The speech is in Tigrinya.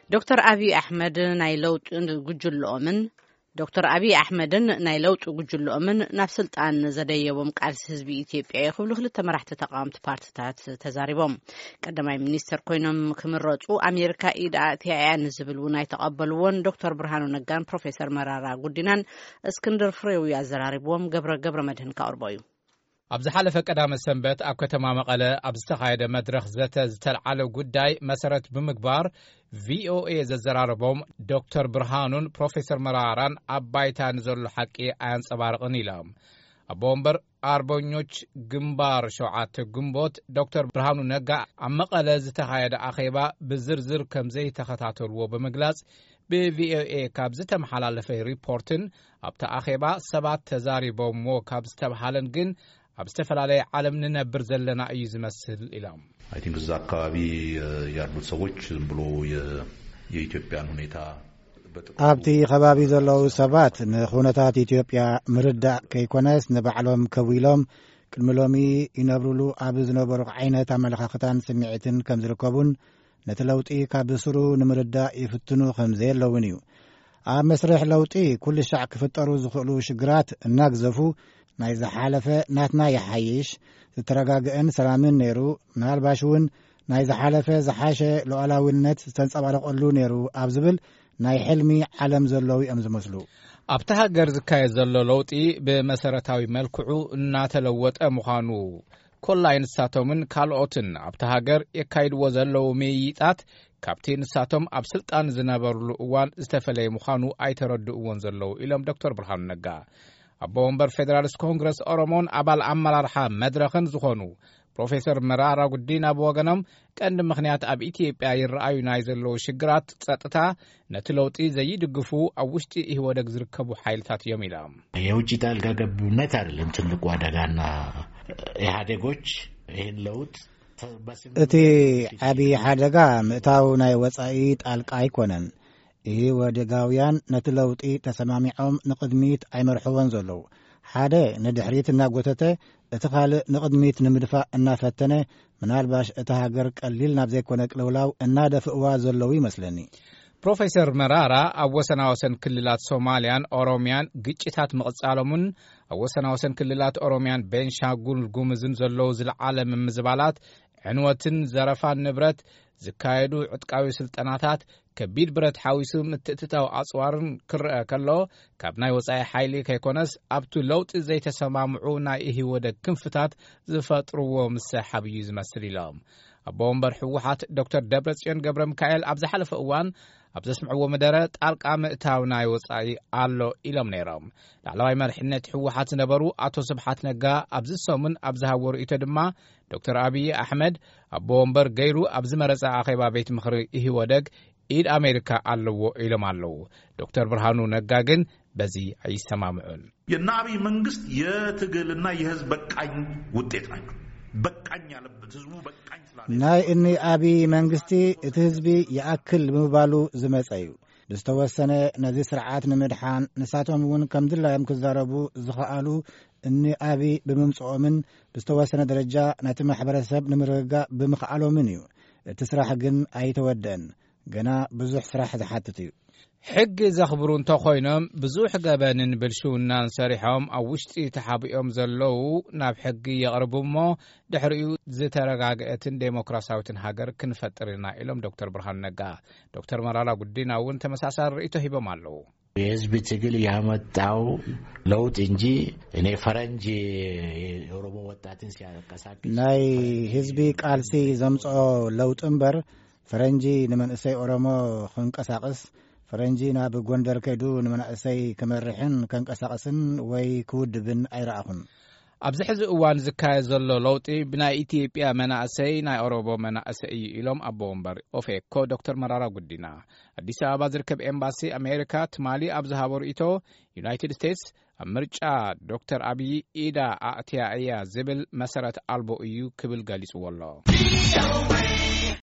دكتور أبي أحمد نايلوت جوجلومن دكتور أبي أحمد نايلوت جوجلومن نفس الآن زدية ومقارس حزب إثيوبيا يخبلوا خلال تمرحت تقامت بارتات تزاربهم قدماي منيستر كوينم كمرطو أمريكا إيدا تيعان زبلون يتقبلون دكتور برهانو نجان بروفيسور مرارا قدنان اسكندر فريوي زراربهم قبر مدهن كأربايو أبز حلفة قدام السنبت أكتما مقالة أبز تخايد مدرخ زتلعلو قداي مسارت بمقبار VOA زراربهم دكتور برهانون بروفيسور مراران أبايتان زرلو حقي آن صبارقن إلام أبومبر أربونيوش جنبار شوعات جنبوت دكتور برهانو نقع مقالة زتخايد أخيبا بزرزر كمزي تخطاتلو بمقلاس ب-VOA كابزتم حلال في ريبورتن أبتا أخيبا سبات تزاربهم مو كابزتم حالن جن أبستفل عليه عالم ننبر زلنا أي زمسل إلام. I think እዛ አካባቢ ያሉት ሰዎች ዝም ብሎ የኢትዮጵያን ሁኔታ ኣብቲ ከባቢ ዘለው ሰባት ንኹነታት ኢትዮጵያ ምርዳእ ከይኮነስ ንባዕሎም ከዊሎም ቅድሚ ሎሚ ይነብሩሉ ኣብ ዝነበሩ ዓይነት ኣመለኻኽታን ስምዒትን ከም ዝርከቡን ነቲ ለውጢ ካብ ስሩ ንምርዳእ ይፍትኑ ከም ዘየለውን እዩ። ኣብ መስርሕ ለውጢ ኩሉ ሻዕ ክፍጠሩ ዝኽእሉ ሽግራት እናግዘፉ ናይ ዝሓለፈ ናትና ይሓይሽ ዝተረጋግአን ሰላምን ነይሩ ምናልባሽ እውን ናይ ዝሓለፈ ዝሓሸ ሉዓላዊነት ዝተንጸባረቐሉ ነይሩ ኣብ ዝብል ናይ ሕልሚ ዓለም ዘለው እዮም ዝመስሉ። ኣብቲ ሃገር ዝካየድ ዘሎ ለውጢ ብመሰረታዊ መልክዑ እናተለወጠ ምዃኑ ኮላይ ንሳቶምን ካልኦትን ኣብቲ ሃገር የካይድዎ ዘለው ሜይጣት ካብቲ ንሳቶም ኣብ ስልጣን ዝነበሩሉ እዋን ዝተፈለየ ምዃኑ ኣይተረድእዎን ዘለው ኢሎም ዶክተር ብርሃኑ ነጋ أبو ومبر فيدراليست كونغرس أورومون أبال أمالارحا مدرخن زخونو بروفيسور مرارا قدين أبو وغنم كأن مخنيات أب إثيوبيا يرأيو نايزلو شجرات تسطتا نتلوتي زيد قفو أوشتي إهو دك زركبو حيلتات يوميلام يوجي تالقا قبونات عدلن تلقوا دقانا إحاديقوش إهن لوت እቲ ዓቢ ሓደጋ ምእታው ናይ ወጻኢ ጣልቃ ኣይኮነን ይህ ወደጋውያን ነቲ ለውጢ ተሰማሚዖም ንቅድሚት ኣይመርሕዎን ዘለው ሓደ ንድሕሪት እናጎተተ እቲ ካልእ ንቅድሚት ንምድፋእ እናፈተነ ምናልባሽ እቲ ሃገር ቀሊል ናብ ዘይኮነ ቅልውላው እናደፍእዋ ዘለው ይመስለኒ። ፕሮፌሰር መራራ ኣብ ወሰናወሰን ክልላት ሶማሊያን ኦሮሚያን ግጭታት መቕጻሎምን ኣብ ወሰናወሰን ክልላት ኦሮሚያን ቤንሻንጉል ጉሙዝን ዘለው ዝለዓለ ምዝባላት ዕንወትን ዘረፋን ንብረት ዝካየዱ ዕጥቃዊ ስልጠናታት ከቢድ ብረት ሓዊሱ ምትእትታው ኣጽዋርን ክርአ ከሎ ካብ ናይ ወጻኢ ሓይሊ ከይኮነስ ኣብቱ ለውጢ ዘይተሰማምዑ ናይ ኢህወደ ክንፍታት ዝፈጥርዎ ምሰሓብ እዩ ዝመስል ኢሎም ኣቦ ወንበር ሕወሓት ዶክተር ደብረጽዮን ገብረ ሚካኤል ኣብ ዝሓለፈ እዋን ኣብ ዘስምዕዎ መደረ ጣልቃ ምእታው ናይ ወጻኢ ኣሎ ኢሎም ነይሮም ላዕለዋይ መሪሕነት ሕወሓት ዝነበሩ ኣቶ ስብሓት ነጋ ኣብ ዝሰሙን ኣብ ዝሃወሩ ኢቶ ድማ ዶክተር አብይ አሕመድ ኣቦ ወንበር ገይሩ ኣብ ዝመረጸ ኣኼባ ቤት ምኽሪ ኢህወደግ ኢድ አሜሪካ ኣለዎ ኢሎም ኣለው ዶክተር ብርሃኑ ነጋ ግን በዚ አይሰማምዑን የናቢ መንግስት የትግልና የህዝብ በቃኝ ውጤት ናቸው በቃኝ ያለበት ህዝቡ በቃኝ ስላለ ናይ እኒ አቢ መንግስቲ እቲ ህዝቢ ያክል ምባሉ ዝመጸዩ ዝተወሰነ ነዚ ስርዓት ንምድሓን ንሳቶም እውን ከም ድላዮም ክዛረቡ ዝኽኣሉ እኒ አቢ ብምምጽኦምን ብዝተወሰነ ደረጃ ነቲ ማሕበረሰብ ንምርግጋእ ብምኽኣሎምን እዩ እቲ ስራሕ ግን ኣይተወደአን ገና ብዙሕ ስራሕ ዝሓትት እዩ ሕጊ ዘኽብሩ እንተኾይኖም ብዙሕ ገበንን ብልሹውናን ሰሪሖም ኣብ ውሽጢ ተሓቢኦም ዘለው ናብ ሕጊ የቕርቡ እሞ ድሕሪኡ ዝተረጋግአትን ዴሞክራሲያዊትን ሃገር ክንፈጥር ኢና ኢሎም ዶክተር ብርሃኑ ነጋ ዶክተር መራራ ጉዲና እውን ተመሳሳሊ ርእይቶ ሂቦም ኣለው የህዝብ ትግል ያመጣው ለውጥ እንጂ እኔ ፈረንጅ የኦሮሞ ወጣትን ሲያንቀሳቅስ ናይ ህዝቢ ቃልሲ ዘምጽኦ ለውጥ እምበር ፈረንጂ ንመንእሰይ ኦሮሞ ክንቀሳቅስ ፈረንጂ ናብ ጎንደር ከይዱ ንመንእሰይ ክመርሕን ከንቀሳቅስን ወይ ክውድብን ኣይረኣኹን ኣብዚ ሕዚ እዋን ዝካየድ ዘሎ ለውጢ ብናይ ኢትዮጵያ መናእሰይ ናይ ኦሮሞ መናእሰይ እዩ ኢሎም ኣቦ ወንበር ኦፌኮ ዶክተር መራራ ጉዲና ኣዲስ ኣበባ ዝርከብ ኤምባሲ ኣሜሪካ ትማሊ ኣብ ዝሃበሩ ኢቶ ዩናይትድ ስቴትስ ኣብ ምርጫ ዶክተር አብይ ኢዳ ኣእትያ እያ ዝብል መሰረት ኣልቦ እዩ ክብል ገሊጽዎ ኣሎ